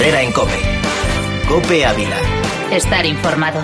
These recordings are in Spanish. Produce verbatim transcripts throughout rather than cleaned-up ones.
Herrera en COPE. COPE Ávila. Estar informado.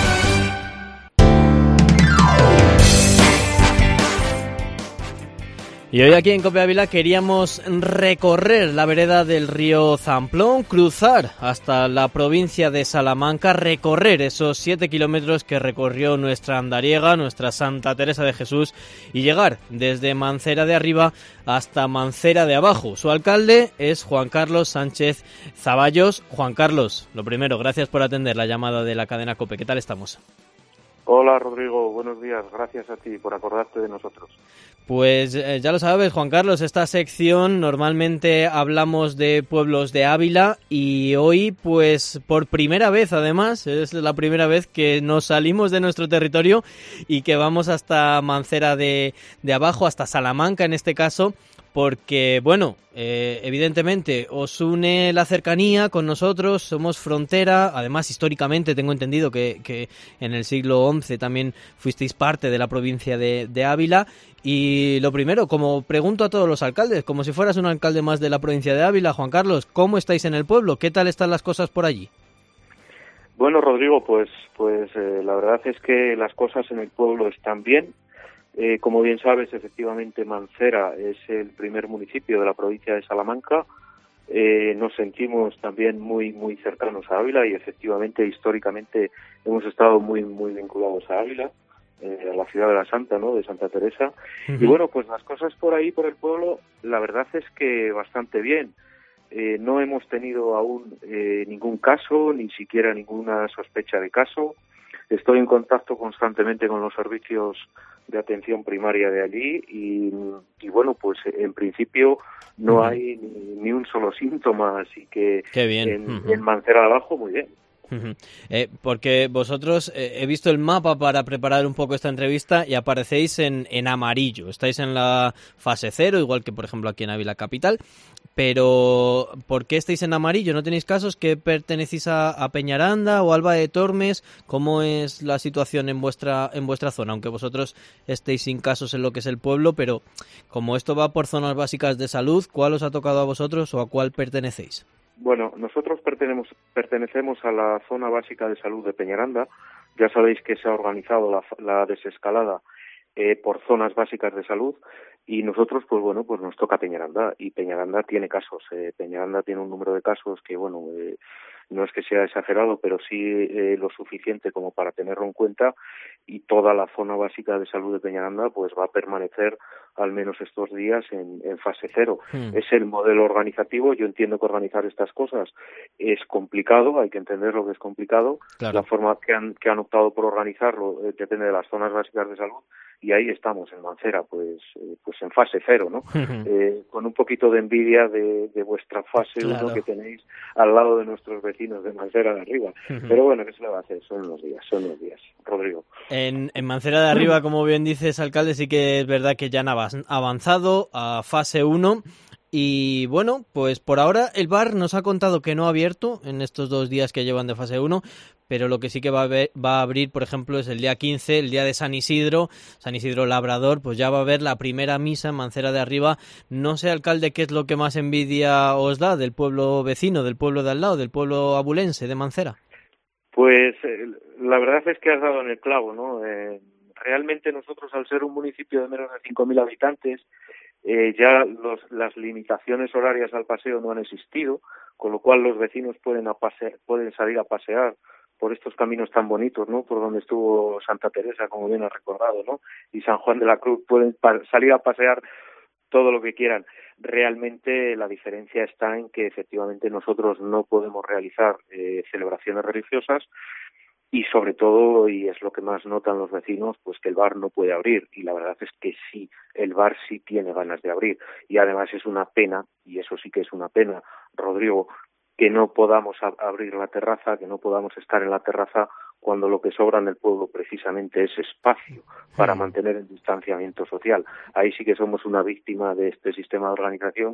Y hoy aquí en COPE Ávila queríamos recorrer la vereda del río Zamplón, cruzar hasta la provincia de Salamanca, recorrer esos siete kilómetros que recorrió nuestra andariega, nuestra Santa Teresa de Jesús, y llegar desde Mancera de Arriba hasta Mancera de Abajo. Su alcalde es Juan Carlos Sánchez Zaballos. Juan Carlos, lo primero, gracias por atender la llamada de la cadena COPE. ¿Qué tal estamos? Hola Rodrigo, buenos días, gracias a ti por acordarte de nosotros. Pues eh, ya lo sabes, Juan Carlos, esta sección normalmente hablamos de pueblos de Ávila y hoy, pues por primera vez además, es la primera vez que nos salimos de nuestro territorio y que vamos hasta Mancera de, de Abajo, hasta Salamanca en este caso, porque, bueno, eh, evidentemente os une la cercanía con nosotros, somos frontera, además históricamente tengo entendido que, que en el siglo once también fuisteis parte de la provincia de, de Ávila. Y lo primero, como pregunto a todos los alcaldes, como si fueras un alcalde más de la provincia de Ávila, Juan Carlos, ¿cómo estáis en el pueblo? ¿Qué tal están las cosas por allí? Bueno, Rodrigo, pues, pues eh, la verdad es que las cosas en el pueblo están bien. Eh, como bien sabes, efectivamente, Mancera es el primer municipio de la provincia de Salamanca. Eh, nos sentimos también muy muy cercanos a Ávila y efectivamente, históricamente, hemos estado muy muy vinculados a Ávila, eh, a la ciudad de la Santa, ¿no?, de Santa Teresa. Uh-huh. Y bueno, pues las cosas por ahí, por el pueblo, la verdad es que bastante bien. Eh, no hemos tenido aún eh, ningún caso, ni siquiera ninguna sospecha de caso. Estoy en contacto constantemente con los servicios de atención primaria de allí y, y bueno, pues en principio no uh-huh. hay ni, ni un solo síntoma, así que Qué bien. En, Uh-huh. en Mancera de Abajo muy bien. Uh-huh. Eh, porque vosotros, eh, he visto el mapa para preparar un poco esta entrevista y aparecéis en, en amarillo, estáis en la fase cero, igual que por ejemplo aquí en Ávila Capital, pero ¿por qué estáis en amarillo? ¿No tenéis casos? ¿Que pertenecéis a, a Peñaranda o Alba de Tormes? ¿Cómo es la situación en vuestra en vuestra zona? Aunque vosotros estéis sin casos en lo que es el pueblo, pero como esto va por zonas básicas de salud, ¿cuál os ha tocado a vosotros o a cuál pertenecéis? Bueno, nosotros pertenecemos, pertenecemos a la zona básica de salud de Peñaranda. Ya sabéis que se ha organizado la, la desescalada eh, por zonas básicas de salud y nosotros, pues bueno, pues nos toca Peñaranda y Peñaranda tiene casos. Eh, Peñaranda tiene un número de casos que, bueno, eh, no es que sea exagerado, pero sí eh, lo suficiente como para tenerlo en cuenta y toda la zona básica de salud de Peñaranda pues va a permanecer al menos estos días en, en fase cero. Mm. Es el modelo organizativo. Yo entiendo que organizar estas cosas es complicado, hay que entender lo que es complicado. Claro. La forma que han, que han optado por organizarlo eh, depende de las zonas básicas de salud y ahí estamos en Mancera, pues eh, pues en fase cero, ¿no? Uh-huh. Eh, con un poquito de envidia de, de vuestra fase uno claro. que tenéis al lado de nuestros vecinos de Mancera de Arriba. Uh-huh. Pero bueno, ¿qué se le va a hacer? Son los días, son los días. Rodrigo. En, en Mancera de Arriba, como bien dices, alcalde, sí que es verdad que ya han avanzado a fase uno. Y bueno, pues por ahora el bar nos ha contado que no ha abierto en estos dos días que llevan de fase uno, pero lo que sí que va a, ver, va a abrir, por ejemplo, es el día quince, el día de San Isidro, San Isidro Labrador, pues ya va a haber la primera misa en Mancera de Arriba. No sé, alcalde, qué es lo que más envidia os da del pueblo vecino, del pueblo de al lado, del pueblo abulense de Mancera. Pues eh, la verdad es que has dado en el clavo, ¿no? Eh, realmente nosotros, al ser un municipio de menos de cinco mil habitantes, Eh, ya los, las limitaciones horarias al paseo no han existido, con lo cual los vecinos pueden, a pase, pueden salir a pasear por estos caminos tan bonitos, ¿no? Por donde estuvo Santa Teresa, como bien has recordado, ¿no? Y San Juan de la Cruz, pueden pa- salir a pasear todo lo que quieran. Realmente la diferencia está en que efectivamente nosotros no podemos realizar eh, celebraciones religiosas y sobre todo, y es lo que más notan los vecinos, pues que el bar no puede abrir, y la verdad es que sí, el bar sí tiene ganas de abrir, y además es una pena, y eso sí que es una pena, Rodrigo, que no podamos ab- abrir la terraza, que no podamos estar en la terraza cuando lo que sobra en el pueblo precisamente es espacio para mantener el distanciamiento social. Ahí sí que somos una víctima de este sistema de organización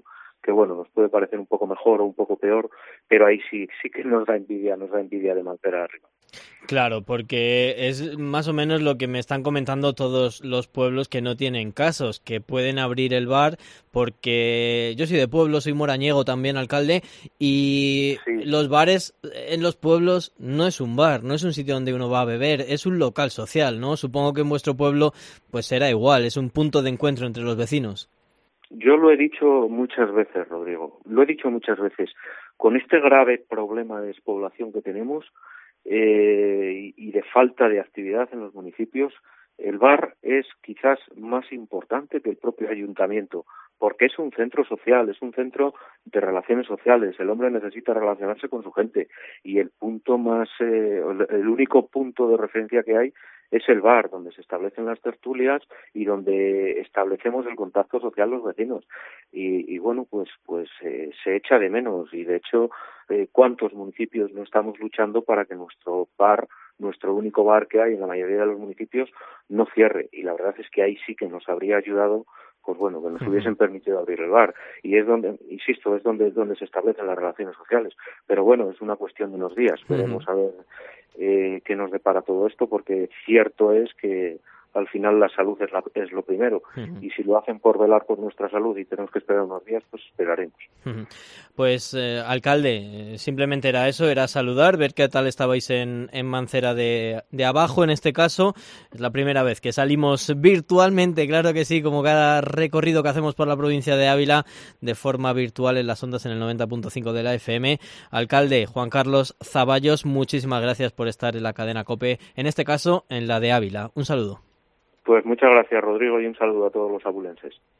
que bueno, nos puede parecer un poco mejor o un poco peor, pero ahí sí, sí que nos da envidia, nos da envidia de Malpera arriba. Claro, porque es más o menos lo que me están comentando todos los pueblos que no tienen casos, que pueden abrir el bar, porque yo soy de pueblo, soy morañego también, alcalde, y sí. Los bares en los pueblos no es un bar, no es un sitio donde uno va a beber, es un local social, ¿no? Supongo que en vuestro pueblo pues será igual, es un punto de encuentro entre los vecinos. Yo lo he dicho muchas veces, Rodrigo, lo he dicho muchas veces, con este grave problema de despoblación que tenemos, Eh, y de falta de actividad en los municipios, el bar es quizás más importante que el propio ayuntamiento, porque es un centro social, es un centro de relaciones sociales. El hombre necesita relacionarse con su gente y el punto más, eh, el único punto de referencia que hay es el bar, donde se establecen las tertulias y donde establecemos el contacto social los vecinos. Y, y bueno, pues pues eh, se echa de menos y de hecho, eh, ¿cuántos municipios no estamos luchando para que nuestro bar, nuestro único bar que hay en la mayoría de los municipios, no cierre? Y la verdad es que ahí sí que nos habría ayudado, pues bueno, que nos hubiesen permitido abrir el bar. Y es donde, insisto, es donde, donde se establecen las relaciones sociales. Pero bueno, es una cuestión de unos días. Veremos a ver eh, qué nos depara todo esto, porque cierto es que al final la salud es, la, es lo primero. Uh-huh. Y si lo hacen por velar por nuestra salud y tenemos que esperar unos días, pues esperaremos. Uh-huh. Pues, eh, alcalde, simplemente era eso, era saludar, ver qué tal estabais en, en Mancera de, de abajo, en este caso. Es la primera vez que salimos virtualmente, claro que sí, como cada recorrido que hacemos por la provincia de Ávila, de forma virtual en las ondas en el noventa punto cinco de la F M. Alcalde Juan Carlos Zaballos, muchísimas gracias por estar en la cadena COPE, en este caso en la de Ávila. Un saludo. Pues muchas gracias, Rodrigo, y un saludo a todos los abulenses.